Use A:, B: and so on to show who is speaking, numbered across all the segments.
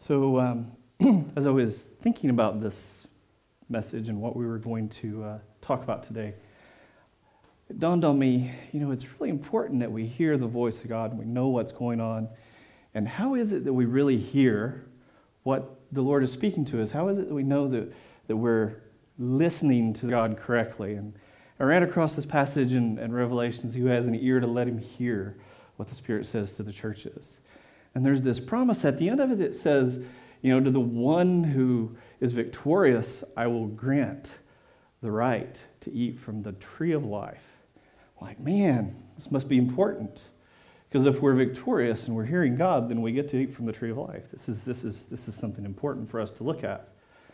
A: So, as I was thinking about this message and what we were going to talk about today, it dawned on me, it's really important that we hear the voice of God and we know what's going on. And how is it that we really hear what the Lord is speaking to us? How is it that we know that we're listening to God correctly? And I ran across this passage in Revelations, who has an ear to let him hear what the Spirit says to the churches. And there's this promise at the end of it that says, to the one who is victorious, I will grant the right to eat from the tree of life. Like, man, this must be important. Because if we're victorious and we're hearing God, then we get to eat from the tree of life. This is something important for us to look at.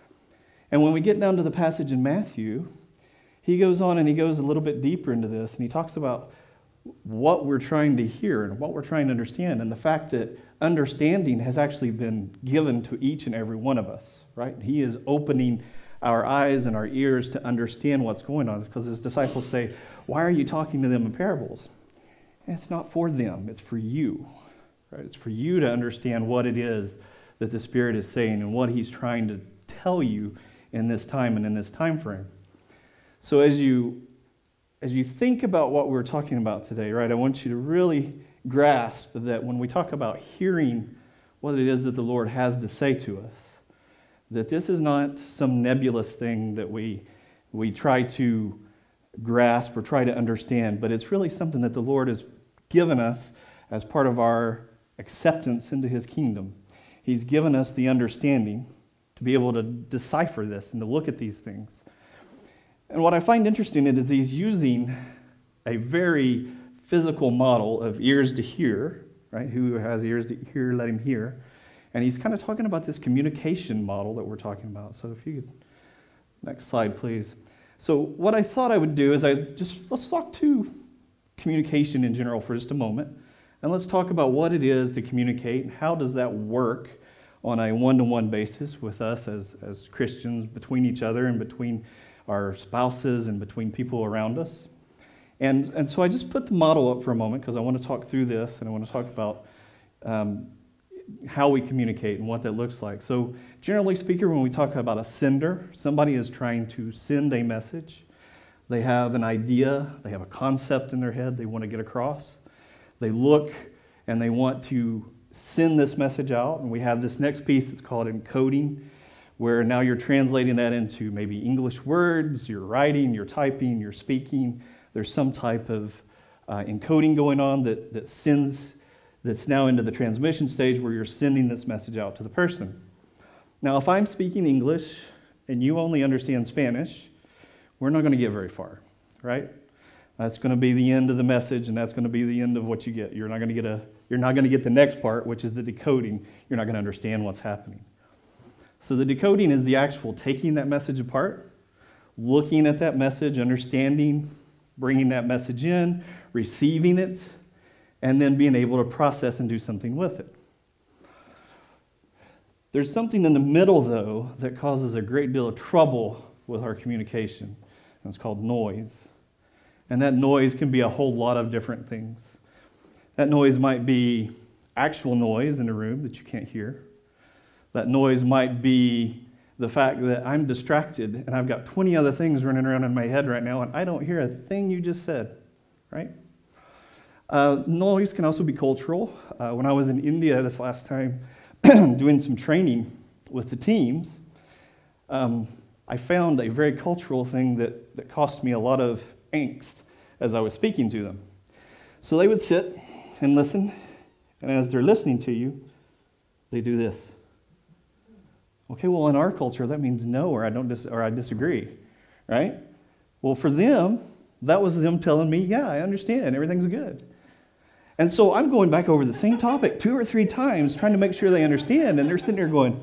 A: And when we get down to the passage in Matthew, he goes on and he goes a little bit deeper into this, and he talks about what we're trying to hear and what we're trying to understand, and the fact that understanding has actually been given to each and every one of us, right? He is opening our eyes and our ears to understand what's going on, because his disciples say, why are you talking to them in parables? And it's not for them, it's for you, right? It's for you to understand what it is that the Spirit is saying and what he's trying to tell you in this time and in this time frame. So as you think about what we're talking about today, right, I want you to really grasp that when we talk about hearing what it is that the Lord has to say to us, that this is not some nebulous thing that we try to grasp or try to understand, but it's really something that the Lord has given us as part of our acceptance into his kingdom. He's given us the understanding to be able to decipher this and to look at these things. And what I find interesting is he's using a very physical model of ears to hear, right? Who has ears to hear, let him hear. And he's kind of talking about this communication model that we're talking about. So if you could, next slide, please. So what I thought I would do is let's talk to communication in general for just a moment. And let's talk about what it is to communicate and how does that work on a one-to-one basis with us as Christians, between each other and between our spouses and between people around us. And so I just put the model up for a moment because I want to talk through this and I want to talk about how we communicate and what that looks like. So generally speaking, when we talk about a sender, somebody is trying to send a message. They have an idea, they have a concept in their head they want to get across. They look and they want to send this message out, and we have this next piece that's called encoding, where now you're translating that into maybe English words, you're writing, you're typing, you're speaking. There's some type of encoding going on that's now into the transmission stage where you're sending this message out to the person. Now, if I'm speaking English and you only understand Spanish, we're not going to get very far, right? That's going to be the end of the message, and that's going to be the end of what you get. You're not going to get the next part, which is the decoding. You're not going to understand what's happening. So the decoding is the actual taking that message apart, looking at that message, understanding, bringing that message in, receiving it, and then being able to process and do something with it. There's something in the middle, though, that causes a great deal of trouble with our communication, and it's called noise. And that noise can be a whole lot of different things. That noise might be actual noise in a room that you can't hear. That noise might be the fact that I'm distracted and I've got 20 other things running around in my head right now and I don't hear a thing you just said, right? Noise can also be cultural. When I was in India this last time doing some training with the teams, I found a very cultural thing that cost me a lot of angst as I was speaking to them. So they would sit and listen, and as they're listening to you, they do this. Okay, well, in our culture, that means no, or I disagree, right? Well, for them, that was them telling me, yeah, I understand, everything's good. And so I'm going back over the same topic 2 or 3 times, trying to make sure they understand, and they're sitting there going,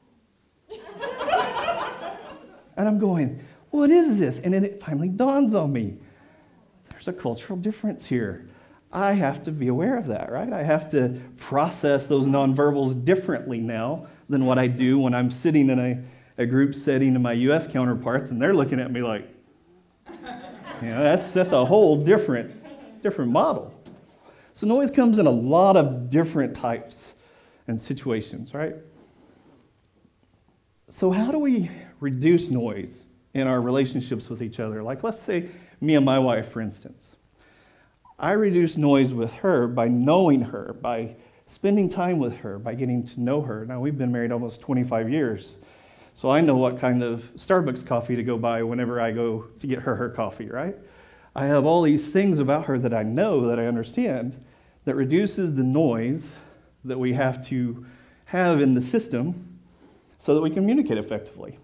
A: and I'm going, what is this? And then it finally dawns on me. There's a cultural difference here. I have to be aware of that, right? I have to process those nonverbals differently now than what I do when I'm sitting in a group setting to my U.S. counterparts, and they're looking at me like, that's a whole different model. So noise comes in a lot of different types and situations, right? So how do we reduce noise in our relationships with each other? Like, let's say me and my wife, for instance. I reduce noise with her by knowing her, by spending time with her, by getting to know her. Now, we've been married almost 25 years, so I know what kind of Starbucks coffee to go buy whenever I go to get her coffee, right? I have all these things about her that I know, that I understand, that reduces the noise that we have to have in the system so that we communicate effectively.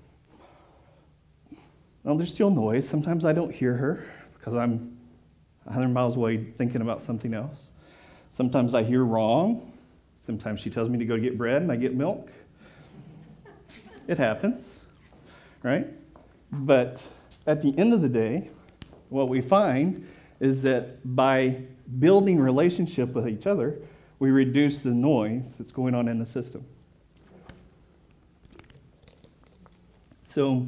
A: Now, there's still noise. Sometimes I don't hear her because I'm 100 miles away thinking about something else. Sometimes I hear wrong. Sometimes she tells me to go get bread and I get milk. It happens, right? But at the end of the day, what we find is that by building relationship with each other, we reduce the noise that's going on in the system. So,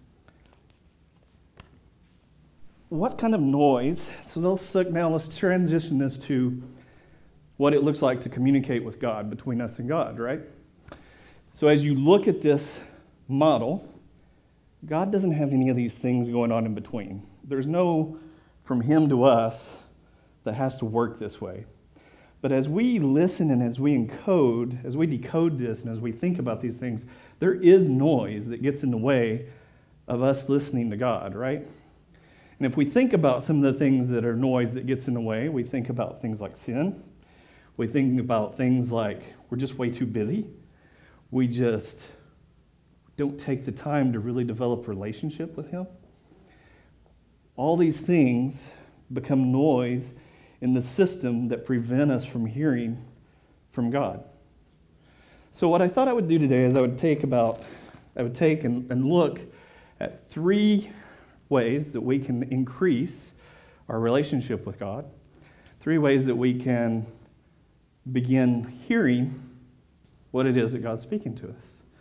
A: what kind of noise? So let's transition this to what it looks like to communicate with God, between us and God, right? So as you look at this model, God doesn't have any of these things going on in between. There's no from him to us that has to work this way. But as we listen and as we decode this and as we think about these things, there is noise that gets in the way of us listening to God, right? And if we think about some of the things that are noise that gets in the way, we think about things like sin. We think about things like we're just way too busy. We just don't take the time to really develop a relationship with him. All these things become noise in the system that prevent us from hearing from God. So what I thought I would do today is I would take and look at 3 ways that we can increase our relationship with God, 3 ways that we can begin hearing what it is that God's speaking to us.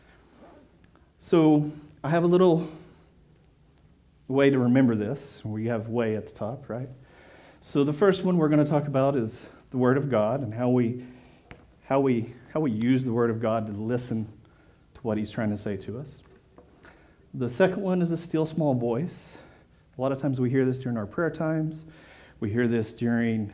A: So I have a little way to remember this. We have way at the top, right? So the first one we're going to talk about is the Word of God and how we use the Word of God to listen to what He's trying to say to us. The second one is a still small voice. A lot of times we hear this during our prayer times. We hear this during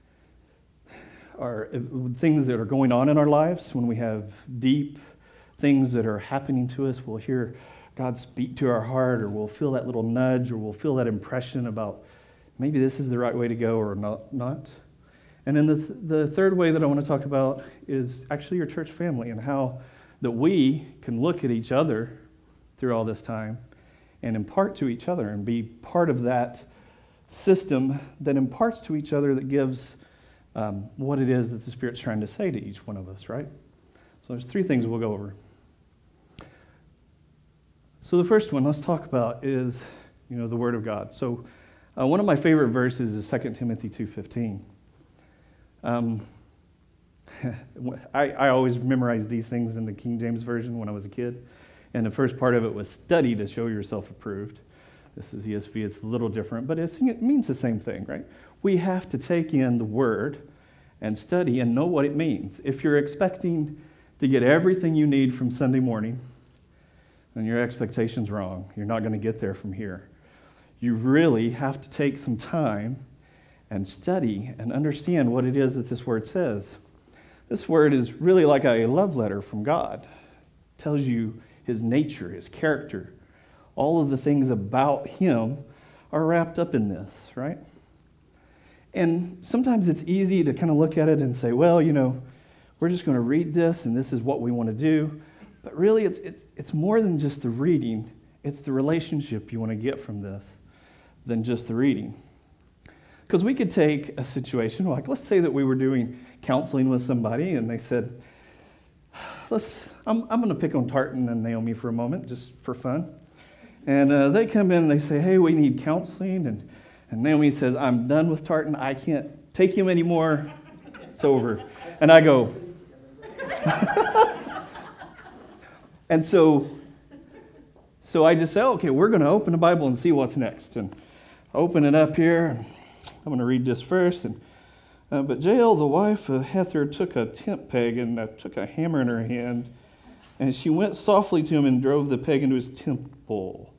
A: our things that are going on in our lives. When we have deep things that are happening to us, we'll hear God speak to our heart, or we'll feel that little nudge, or we'll feel that impression about maybe this is the right way to go or not. And then the third way that I want to talk about is actually your church family and how that we can look at each other through all this time and impart to each other and be part of that system that imparts to each other, that gives what it is that the Spirit's trying to say to each one of us, right? So there's 3 things we'll go over. So the first one let's talk about is, the Word of God. So one of my favorite verses is 2 Timothy 2:15. I always memorized these things in the King James Version when I was a kid. And the first part of it was study to show yourself approved. This is ESV, it's a little different, but it means the same thing, right? We have to take in the Word and study and know what it means. If you're expecting to get everything you need from Sunday morning, then your expectation's wrong. You're not going to get there from here. You really have to take some time and study and understand what it is that this Word says. This Word is really like a love letter from God. It tells you His nature, His character. All of the things about Him are wrapped up in this, right? And sometimes it's easy to kind of look at it and say, well, we're just going to read this and this is what we want to do. But really, it's more than just the reading. It's the relationship you want to get from this than just the reading. Because we could take a situation, like let's say that we were doing counseling with somebody and they said, I'm going to pick on Tartan and Naomi for a moment, just for fun. And they come in and they say, hey, we need counseling. And Naomi says, I'm done with Tartan. I can't take him anymore. It's over. And I go. And so I just say, okay, we're going to open the Bible and see what's next. And I open it up here. I'm going to read this first. But Jael, the wife of Hether, took a tent peg and took a hammer in her hand And she went softly to him and drove the peg into his temple.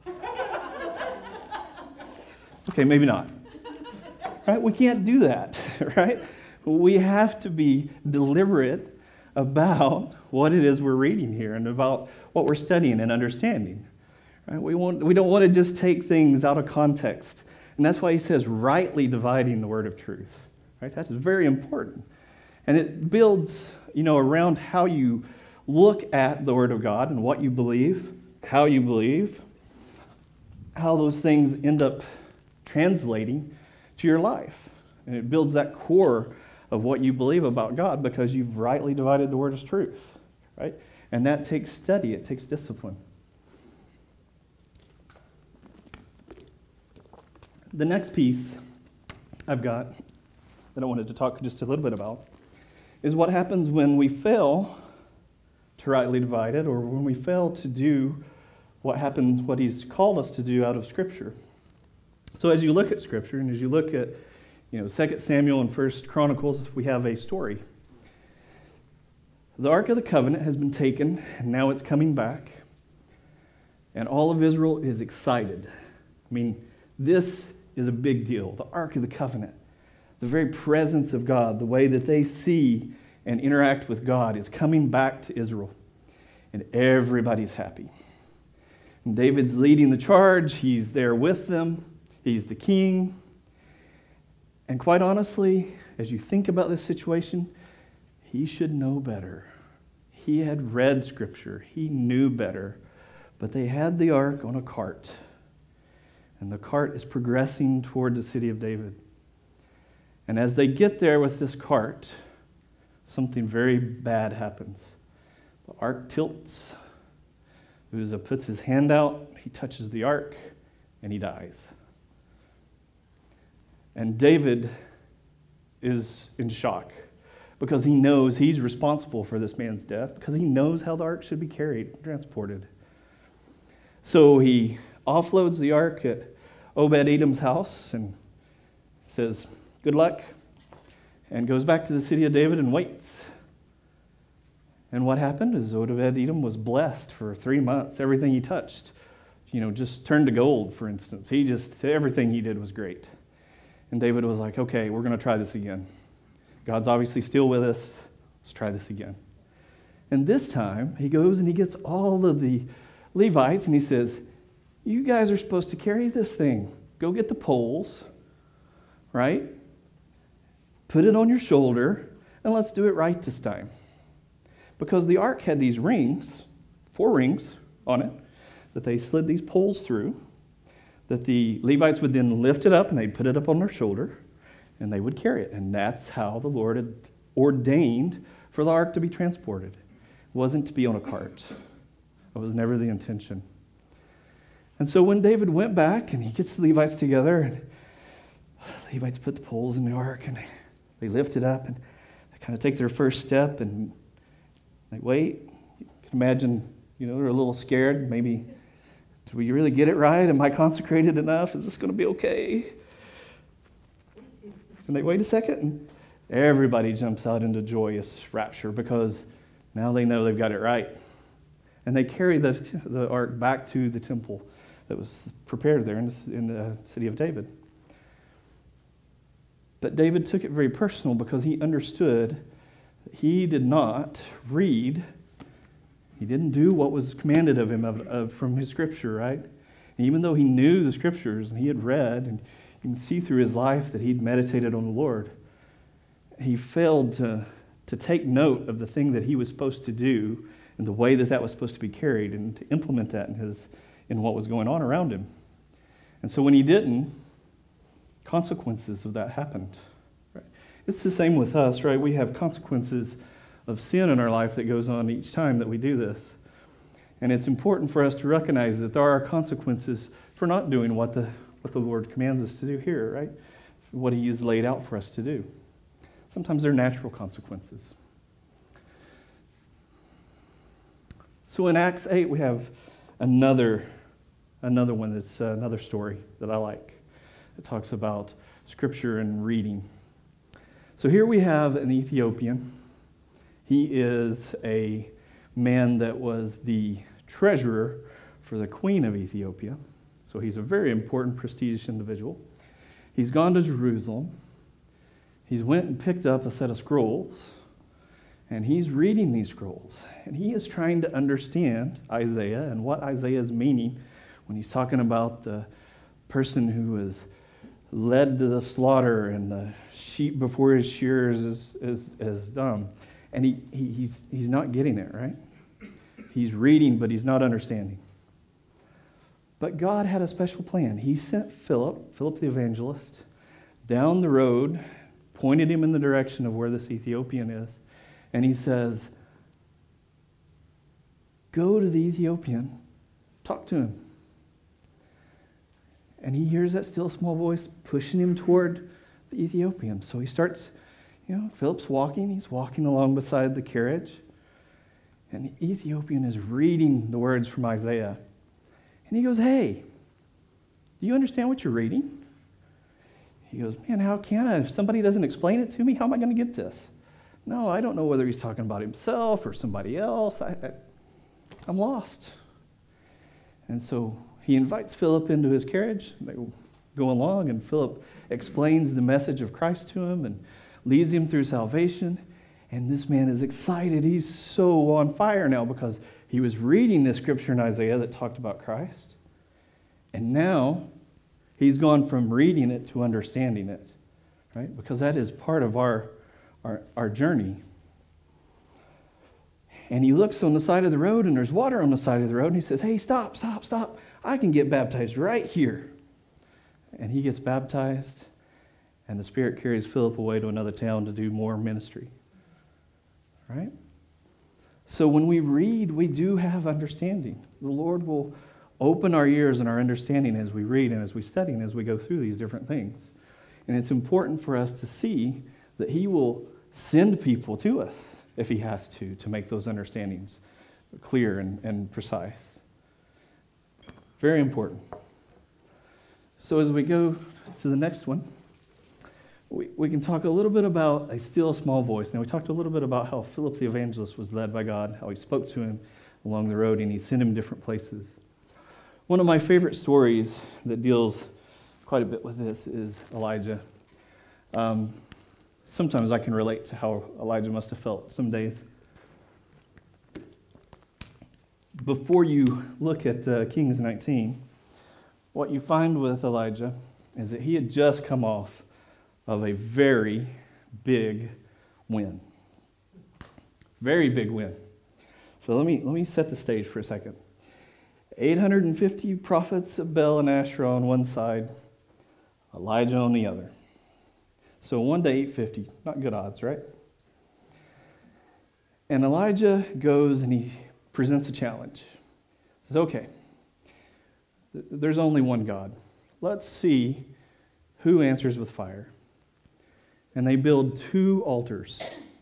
A: Okay, maybe not. Right? We can't do that, right? We have to be deliberate about what it is we're reading here and about what we're studying and understanding. Right? We don't want to just take things out of context. And that's why he says rightly dividing the word of truth. Right? That's very important. And it builds, around how you look at the word of God and what you believe, how those things end up translating to your life. And it builds that core of what you believe about God because you've rightly divided the word of truth, right? And that takes study, it takes discipline. The next piece I've got that I wanted to talk just a little bit about is what happens when we fail to rightly divide it, or when we fail to do what he's called us to do out of Scripture. So as you look at Scripture, and as you look at 2 Samuel and 1 Chronicles, we have a story. The Ark of the Covenant has been taken, and now it's coming back. And all of Israel is excited. I mean, this is a big deal. The Ark of the Covenant, the very presence of God, the way that they see and interact with God is coming back to Israel. And everybody's happy. And David's leading the charge. He's there with them. He's the king. And quite honestly, as you think about this situation, he should know better. He had read Scripture. He knew better. But they had the ark on a cart. And the cart is progressing toward the city of David. And as they get there with this cart, something very bad happens. The ark tilts. Uzzah puts his hand out. He touches the ark, and he dies. And David is in shock because he knows he's responsible for this man's death, because he knows how the ark should be carried, transported. So he offloads the ark at Obed-Edom's house and says, "Good luck," and goes back to the city of David and waits. And what happened is Obed-Edom was blessed for 3 months. Everything he touched, just turned to gold, for instance. Everything he did was great. And David was like, okay, we're going to try this again. God's obviously still with us. Let's try this again. And this time, he goes and he gets all of the Levites and he says, you guys are supposed to carry this thing. Go get the poles, right? Put it on your shoulder, and let's do it right this time. Because the ark had these rings, 4 rings on it, that they slid these poles through, that the Levites would then lift it up and they'd put it up on their shoulder and they would carry it. And that's how the Lord had ordained for the ark to be transported. It wasn't to be on a cart. That was never the intention. And so when David went back and he gets the Levites together, and the Levites put the poles in the ark and they lift it up and they kind of take their first step and they wait. You can imagine, they're a little scared. Maybe, do we really get it right? Am I consecrated enough? Is this going to be okay? And they wait a second, and everybody jumps out into joyous rapture because now they know they've got it right. And they carry the ark back to the temple that was prepared there in the city of David. But David took it very personal because he understood that he did not read. He didn't do what was commanded of him from his Scripture, right? And even though he knew the Scriptures and he had read, and you can see through his life that he'd meditated on the Lord, he failed to take note of the thing that he was supposed to do and the way that was supposed to be carried and to implement that in what was going on around him. And so when he didn't, consequences of that happened. Right? It's the same with us, right? We have consequences of sin in our life that goes on each time that we do this. And it's important for us to recognize that there are consequences for not doing what the Lord commands us to do here, right? What he has laid out for us to do. Sometimes they're natural consequences. So in Acts 8, we have another one that's another story that I like. It talks about Scripture and reading. So here we have an Ethiopian. He is a man that was the treasurer for the queen of Ethiopia. So he's a very important, prestigious individual. He's gone to Jerusalem. He's went and picked up a set of scrolls, and he's reading these scrolls. And he is trying to understand Isaiah and what Isaiah is meaning when he's talking about the person who is led to the slaughter and the sheep before his shearers is dumb. And he's not getting it, right? He's reading, but he's not understanding. But God had a special plan. He sent Philip the evangelist, down the road, pointed him in the direction of where this Ethiopian is, and he says, go to the Ethiopian, talk to him. And he hears that still small voice pushing him toward the Ethiopian. So he starts, Philip's walking. He's walking along beside the carriage. And the Ethiopian is reading the words from Isaiah. And he goes, hey, do you understand what you're reading? He goes, man, how can I? If somebody doesn't explain it to me, how am I going to get this? No, I don't know whether he's talking about himself or somebody else. I'm lost. And so he invites Philip into his carriage. They go along, and Philip explains the message of Christ to him and leads him through salvation. And this man is excited. He's so on fire now because he was reading this scripture in Isaiah that talked about Christ. And now he's gone from reading it to understanding it, right? Because that is part of our journey. And he looks on the side of the road, and there's water on the side of the road, and he says, hey, stop. I can get baptized right here. And he gets baptized, and the Spirit carries Philip away to another town to do more ministry. Right? So when we read, we do have understanding. The Lord will open our ears and our understanding as we read and as we study and as we go through these different things. And it's important for us to see that He will send people to us if He has to make those understandings clear and precise. Very important. So as we go to the next one, we can talk a little bit about a still small voice. Now, we talked a little bit about how Philip the evangelist was led by God, how he spoke to him along the road, and he sent him different places. One of my favorite stories that deals quite a bit with this is Elijah. Sometimes I can relate to how Elijah must have felt some days. Before you look at Kings 19, what you find with Elijah is that he had just come off of a very big win. Very big win. So let me set the stage for a second. 850 prophets of Baal and Asherah on one side, Elijah on the other. So 1 to 850, not good odds, right? And Elijah goes and he presents a challenge. He says, okay, there's only one God. Let's see who answers with fire. And they build 2 altars.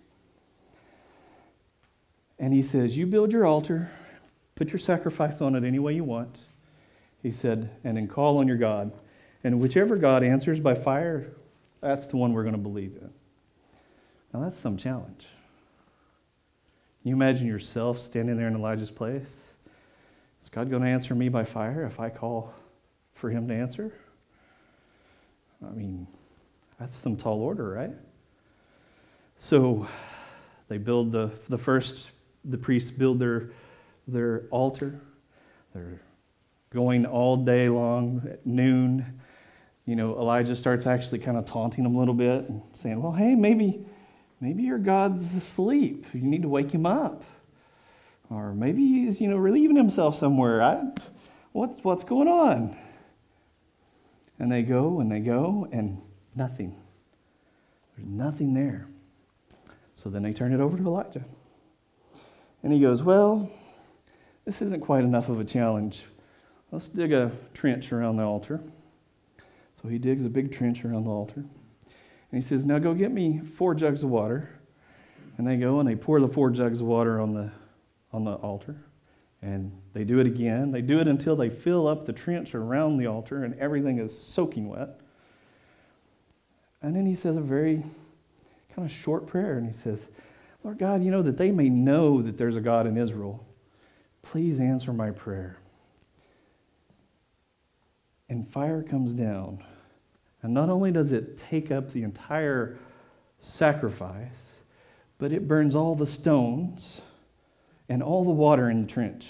A: And he says, you build your altar, put your sacrifice on it any way you want. He said, and then call on your God. And whichever God answers by fire, that's the one we're going to believe in. Now that's some challenge. Can you imagine yourself standing there in Elijah's place? Is God going to answer me by fire if I call for Him to answer? I mean, that's some tall order, right? So they build the priests build their altar. They're going all day long at noon. Elijah starts actually kind of taunting them a little bit and saying, well, hey, maybe your God's asleep. You need to wake him up. Or maybe he's, relieving himself somewhere. What's going on? And they go and nothing. There's nothing there. So then they turn it over to Elijah. And he goes, well, this isn't quite enough of a challenge. Let's dig a trench around the altar. So he digs a big trench around the altar. And he says, now go get me 4 jugs of water. And they go and they pour the 4 jugs of water on the altar. And they do it again. They do it until they fill up the trench around the altar and everything is soaking wet. And then he says a very kind of short prayer. And he says, Lord God, that they may know that there's a God in Israel. Please answer my prayer. And fire comes down. And not only does it take up the entire sacrifice, but it burns all the stones and all the water in the trench.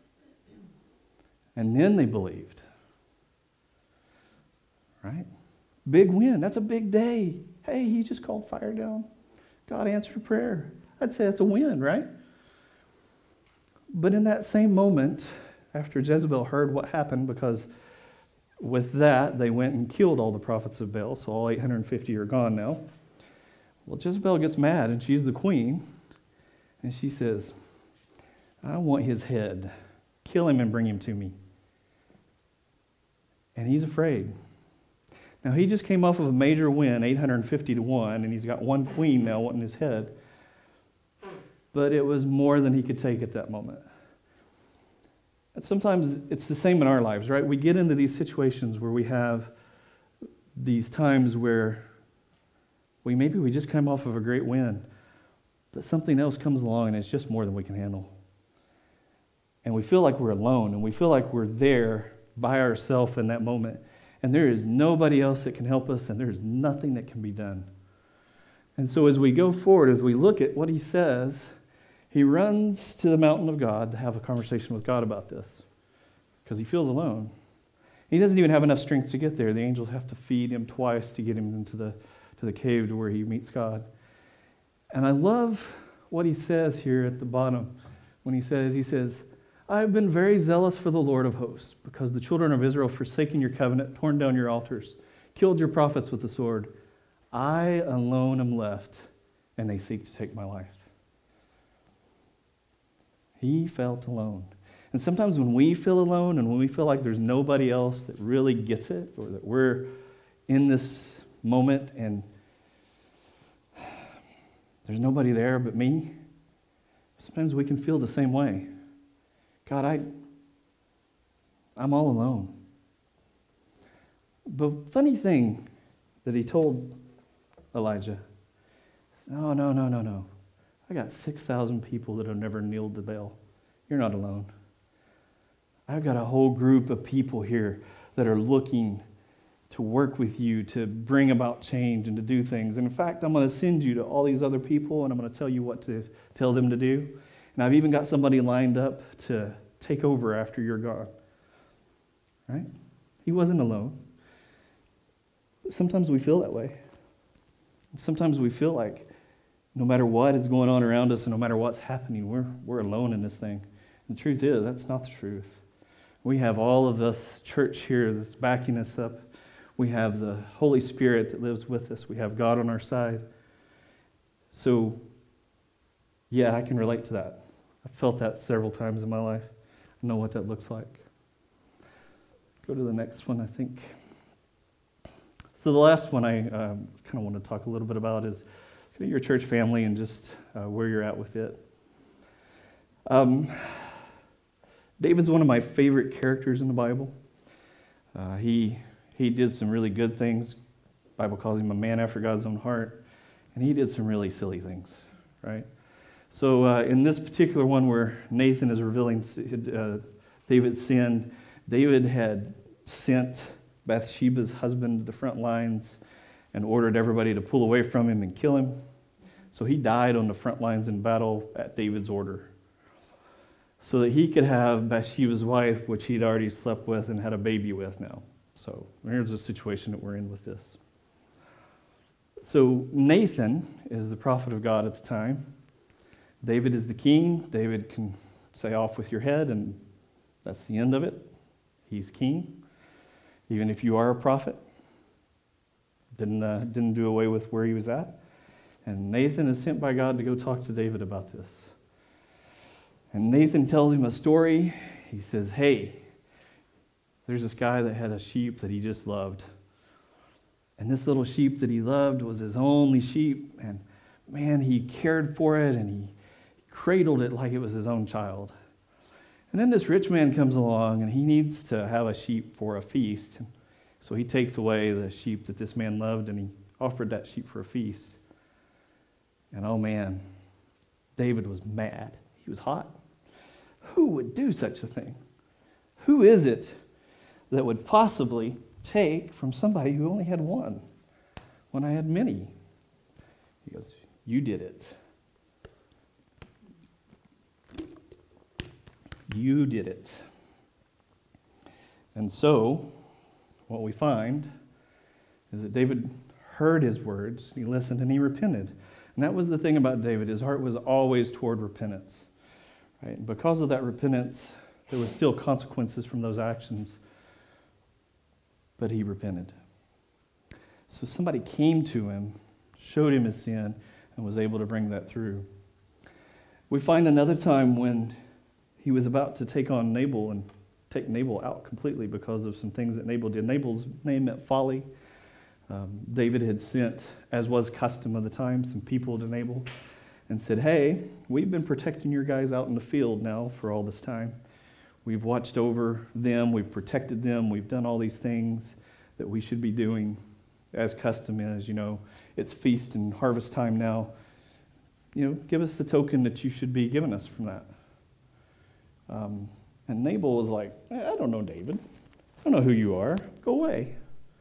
A: And then they believed. Right? Big win. That's a big day. Hey, he just called fire down. God answered prayer. I'd say that's a win, right? But in that same moment, after Jezebel heard what happened, because with that, they went and killed all the prophets of Baal, so all 850 are gone now. Well, Jezebel gets mad, and she's the queen, and she says, I want his head. Kill him and bring him to me. And he's afraid. Now, he just came off of a major win, 850-1, and he's got one queen now wanting his head. But it was more than he could take at that moment. And sometimes it's the same in our lives, right? We get into these situations where we have these times where we just come off of a great win, but something else comes along and it's just more than we can handle. And we feel like we're alone, and we feel like we're there by ourselves in that moment. And there is nobody else that can help us, and there's nothing that can be done. And so as we go forward, as we look at what he says, he runs to the mountain of God to have a conversation with God about this because he feels alone. He doesn't even have enough strength to get there. The angels have to feed him twice to get him into the cave to where he meets God. And I love what he says here at the bottom when he says, I have been very zealous for the Lord of hosts because the children of Israel forsaken your covenant, torn down your altars, killed your prophets with the sword. I alone am left, and they seek to take my life. He felt alone. And sometimes when we feel alone and when we feel like there's nobody else that really gets it, or that we're in this moment and there's nobody there but me, sometimes we can feel the same way. God, I'm all alone. But funny thing that he told Elijah, no. I got 6,000 people that have never kneeled to Baal. You're not alone. I've got a whole group of people here that are looking to work with you to bring about change and to do things. And in fact, I'm going to send you to all these other people, and I'm going to tell you what to tell them to do. And I've even got somebody lined up to take over after you're gone. Right? He wasn't alone. But sometimes we feel that way. Sometimes we feel like no matter what is going on around us and no matter what's happening, we're alone in this thing. And the truth is, that's not the truth. We have all of this church here that's backing us up. We have the Holy Spirit that lives with us. We have God on our side. So, yeah, I can relate to that. I've felt that several times in my life. I know what that looks like. Go to the next one, I think. So the last one I kind of want to talk a little bit about is your church family and just where you're at with it. David's one of my favorite characters in the Bible. He did some really good things. The Bible calls him a man after God's own heart. And he did some really silly things, right? So in this particular one where Nathan is revealing David's sin, David had sent Bathsheba's husband to the front lines and ordered everybody to pull away from him and kill him. So he died on the front lines in battle at David's order so that he could have Bathsheba's wife, which he'd already slept with and had a baby with now. So here's the situation that we're in with this. So Nathan is the prophet of God at the time. David is the king. David can say off with your head, and that's the end of it. He's king. Even if you are a prophet, didn't do away with where he was at. And Nathan is sent by God to go talk to David about this. And Nathan tells him a story. He says, hey, there's this guy that had a sheep that he just loved. And this little sheep that he loved was his only sheep. And man, he cared for it and he cradled it like it was his own child. And then this rich man comes along and he needs to have a sheep for a feast. So he takes away the sheep that this man loved and he offered that sheep for a feast. And oh man, David was mad. He was hot. Who would do such a thing? Who is it that would possibly take from somebody who only had one when I had many? He goes, you did it. You did it. And so, what we find is that David heard his words, he listened, and he repented. And that was the thing about David. His heart was always toward repentance. Right? And because of that repentance, there was still consequences from those actions, but he repented. So somebody came to him, showed him his sin, and was able to bring that through. We find another time when he was about to take on Nabal and take Nabal out completely because of some things that Nabal did. Nabal's name meant folly. David had sent, as was custom of the time, some people to Nabal and said, hey, we've been protecting your guys out in the field now for all this time. We've watched over them, we've protected them, we've done all these things that we should be doing as custom is. It's feast and harvest time now. Give us the token that you should be giving us from that. And Nabal was like, I don't know David. I don't know who you are. Go away.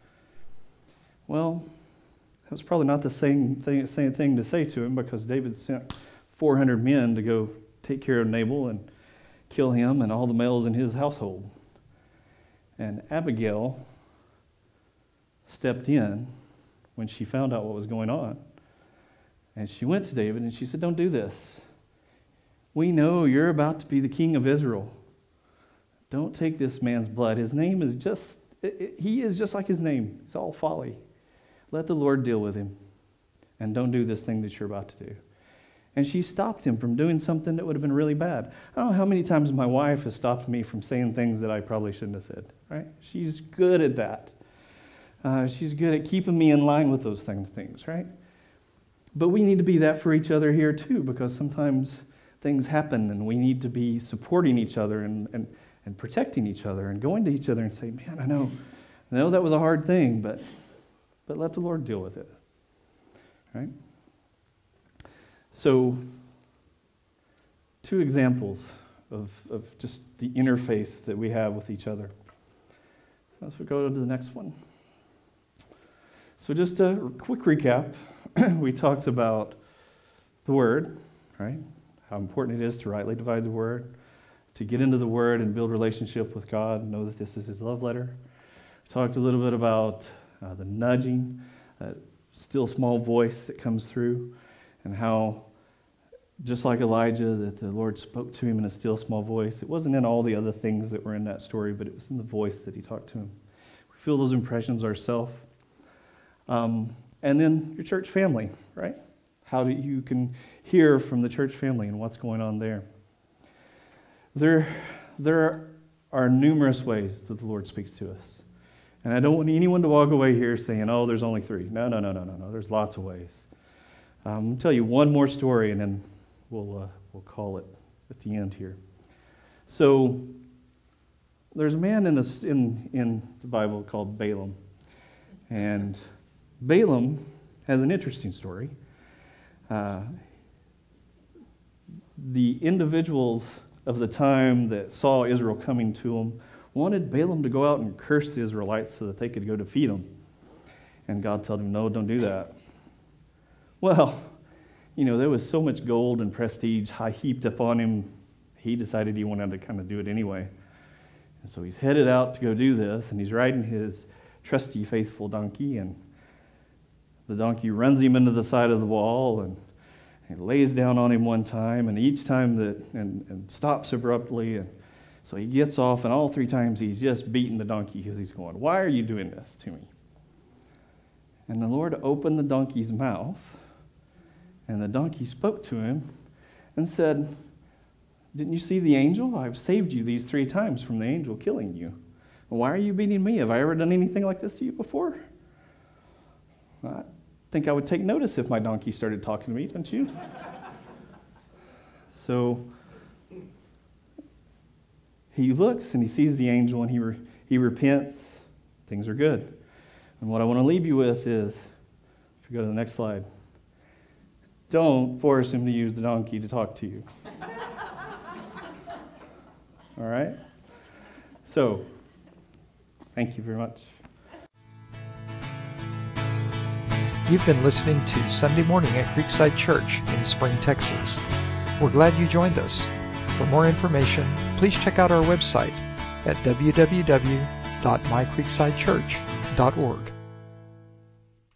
A: Well, that was probably not the same thing to say to him, because David sent 400 men to go take care of Nabal and kill him and all the males in his household. And Abigail stepped in when she found out what was going on. And she went to David and she said, don't do this. We know you're about to be the king of Israel. Don't take this man's blood. His name is he is just like his name. It's all folly. Let the Lord deal with him. And don't do this thing that you're about to do. And she stopped him from doing something that would have been really bad. I don't know how many times my wife has stopped me from saying things that I probably shouldn't have said. Right? She's good at that. She's good at keeping me in line with those things, right? But we need to be that for each other here too, because sometimes things happen and we need to be supporting each other and protecting each other and going to each other and say, man, I know that was a hard thing, but let the Lord deal with it, right? So, 2 examples of just the interface that we have with each other. Let's go to the next one. So just a quick recap. We talked about the Word, right? How important it is to rightly divide the Word, to get into the Word and build relationship with God, know that this is His love letter. We talked a little bit about the nudging, that still small voice that comes through, and how, just like Elijah, that the Lord spoke to him in a still small voice. It wasn't in all the other things that were in that story, but it was in the voice that He talked to him. We feel those impressions ourselves. And then your church family, right? How you can hear from the church family and what's going on there. There are numerous ways that the Lord speaks to us. And I don't want anyone to walk away here saying, oh, there's only 3. No. There's lots of ways. I'll tell you one more story and then we'll call it at the end here. So there's a man in the Bible called Balaam. And Balaam has an interesting story. The individuals of the time that saw Israel coming to them wanted Balaam to go out and curse the Israelites so that they could go defeat them. And God told him, no, don't do that. Well, there was so much gold and prestige high heaped up on him, he decided he wanted to kind of do it anyway. And so he's headed out to go do this, and he's riding his trusty, faithful donkey, and the donkey runs him into the side of the wall and lays down on him one time, and each time and stops abruptly. And so he gets off, and all 3 times he's just beating the donkey because he's going, why are you doing this to me? And the Lord opened the donkey's mouth, and the donkey spoke to him and said, didn't you see the angel? I've saved you these 3 times from the angel killing you. Why are you beating me? Have I ever done anything like this to you before? I think I would take notice if my donkey started talking to me, don't you? So he looks and he sees the angel and he repents. Things are good. And what I want to leave you with is, if you go to the next slide, Don't force him to use the donkey to talk to you. All right? So, thank you very much.
B: You've been listening to Sunday Morning at Creekside Church in Spring, Texas. We're glad you joined us. For more information, please check out our website at www.mycreeksidechurch.org.